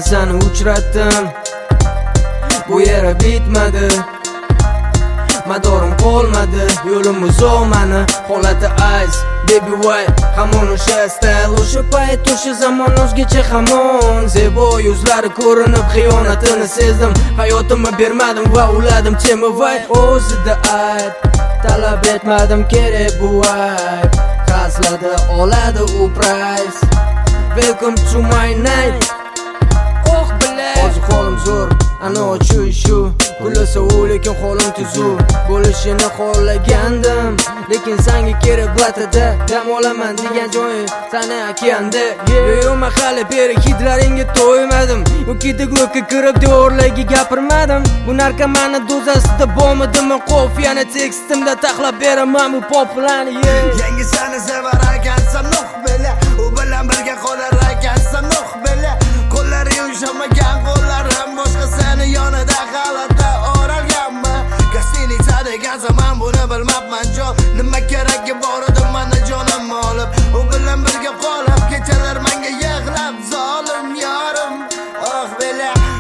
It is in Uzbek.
narsani uchratdim. Bu yeri bitmadi, madorim qolmadi, yo'lim uzoq mani. Holati ice, baby white, hamon o'sha style, o'sha payt, o'sha zamon o'zgacha hamon. Zebo yuzlari ko'rinib xiyonatini sezdim. Hayotimni bermadim va uladim chemivay. O'zida ayt, talab etmadim kerak bu vibe. Qaslada oladi u price. Welcome to my night. Oh bilay, hozir holim zo'r, ana shu Kulasa u lekin holim tuzuk. Bo'lishini xohlagandim, lekin senga kerak blatada. Dam olaman degan joyi sani okeanda. Yo mahalla beri hidlaringga to'ymadim. Yo'kida globga kirib devorlarga gapirmadim. Bu narkomani dozasida bo'lmadimmi? Qofiyani tekstimda taxlab beraman bu poplarni. Yangi sani sevar ekansan nuh bela, u bilan birga qolar ekansan nuh bela. Qo'llari yumshamagan qo'llarim boshqa seni yonida g'alata o'ralganmi? Gastinica degan zaman buni bilmabman jo. Nima kerak